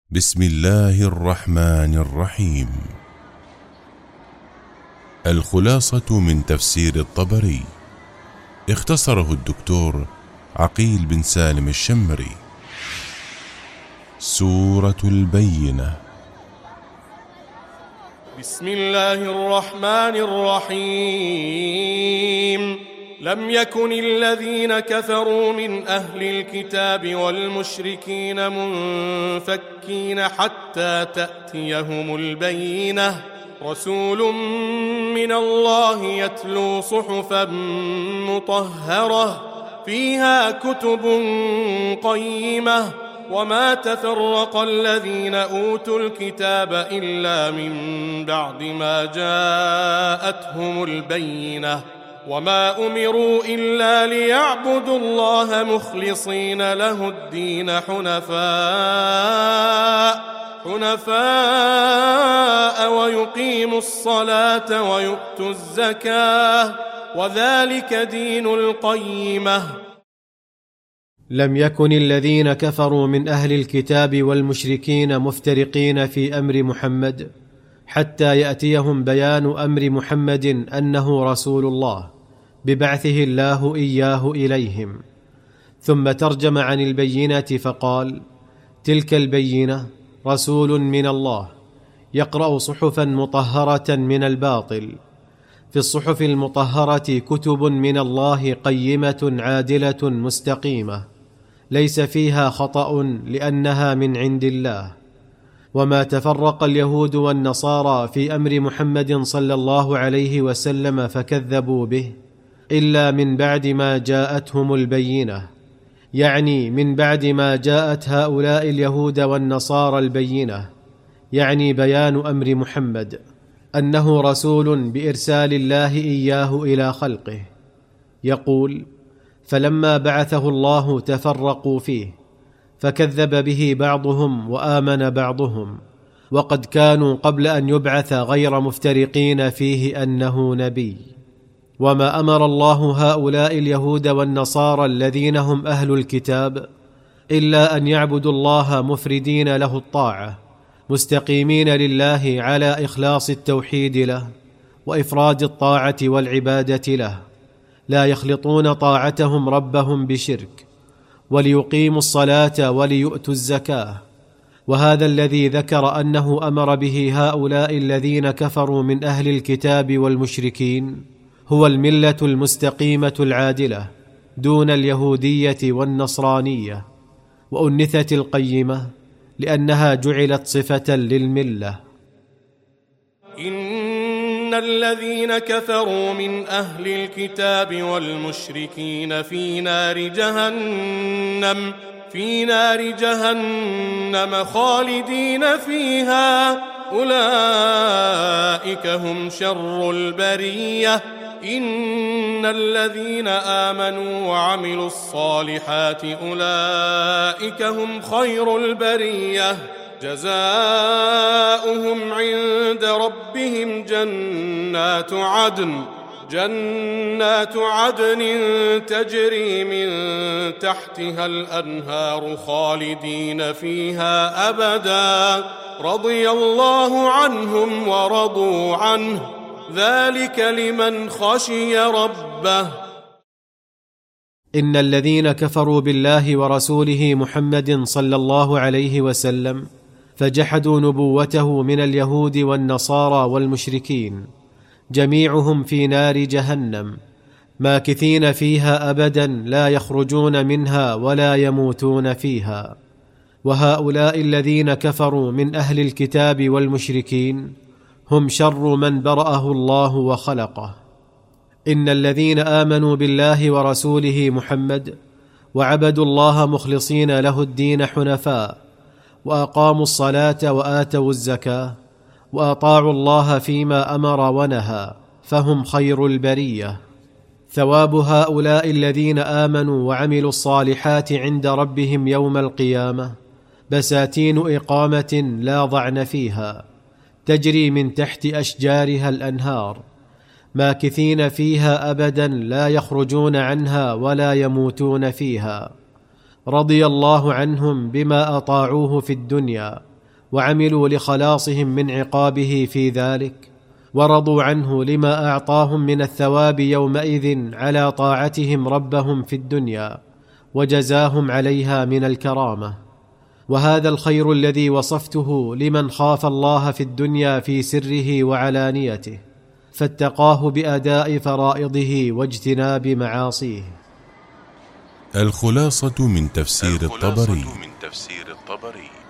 بسم الله الرحمن الرحيم. الخلاصة من تفسير الطبري، اختصره الدكتور عقيل بن سالم الشمري. سورة البينة. بسم الله الرحمن الرحيم. لم يكن الذين كفروا من أهل الكتاب والمشركين منفكين حتى تأتيهم البينة، رسول من الله يتلو صحفا مطهرة فيها كتب قيمة، وما تفرق الذين أوتوا الكتاب إلا من بعد ما جاءتهم البينة، وما أمروا إلا ليعبدوا الله مخلصين له الدين حنفاء ويقيموا الصلاة ويؤتوا الزكاة، وذلك دين القيمة. لم يكن الذين كفروا من أهل الكتاب والمشركين مفترقين في أمر محمد حتى يأتيهم بيان أمر محمد أنه رسول الله ببعثه الله إياه إليهم. ثم ترجم عن البينة فقال: تلك البينة رسول من الله يقرأ صحفا مطهرة من الباطل. في الصحف المطهرة كتب من الله قيمة عادلة مستقيمة، ليس فيها خطأ لأنها من عند الله. وما تفرق اليهود والنصارى في أمر محمد صلى الله عليه وسلم فكذبوا به إلا من بعد ما جاءتهم البينة، يعني من بعد ما جاءت هؤلاء اليهود والنصارى البينة، يعني بيان أمر محمد أنه رسول بإرسال الله إياه إلى خلقه. يقول: فلما بعثه الله تفرقوا فيه، فكذب به بعضهم وآمن بعضهم، وقد كانوا قبل أن يبعث غير مفترقين فيه أنه نبي. وما أمر الله هؤلاء اليهود والنصارى الذين هم أهل الكتاب إلا أن يعبدوا الله مفردين له الطاعة، مستقيمين لله على إخلاص التوحيد له وإفراد الطاعة والعبادة له، لا يخلطون طاعتهم ربهم بشرك، وليقيموا الصلاة وليؤتوا الزكاة. وهذا الذي ذكر أنه أمر به هؤلاء الذين كفروا من أهل الكتاب والمشركين هو الملة المستقيمة العادلة دون اليهودية والنصرانية، وأنثت القيمة لأنها جعلت صفة للملة. إن الذين كفروا من أهل الكتاب والمشركين في نار جهنم خالدين فيها، أولئك هم شر البرية. إن الذين آمنوا وعملوا الصالحات أولئك هم خير البرية، جزاؤهم عند ربهم جنات عدن تجري من تحتها الأنهار خالدين فيها أبدا، رضي الله عنهم ورضوا عنه، ذلك لمن خشي ربه. إن الذين كفروا بالله ورسوله محمد صلى الله عليه وسلم فجحدوا نبوته من اليهود والنصارى والمشركين جميعهم في نار جهنم ماكثين فيها أبدا، لا يخرجون منها ولا يموتون فيها. وهؤلاء الذين كفروا من أهل الكتاب والمشركين هم شر من برأه الله وخلقه. إن الذين آمنوا بالله ورسوله محمد وعبدوا الله مخلصين له الدين حنفاء، وأقاموا الصلاة وآتوا الزكاة، وأطاعوا الله فيما أمر ونهى، فهم خير البرية. ثواب هؤلاء الذين آمنوا وعملوا الصالحات عند ربهم يوم القيامة بساتين إقامة لا ضعن فيها، تجري من تحت أشجارها الأنهار، ماكثين فيها أبدا، لا يخرجون عنها ولا يموتون فيها. رضي الله عنهم بما أطاعوه في الدنيا وعملوا لخلاصهم من عقابه في ذلك، ورضوا عنه لما أعطاهم من الثواب يومئذ على طاعتهم ربهم في الدنيا، وجزاهم عليها من الكرامة. وهذا الخير الذي وصفته لمن خاف الله في الدنيا في سره وعلانيته، فاتقاه بأداء فرائضه واجتناب معاصيه. الخلاصة من تفسير الطبري.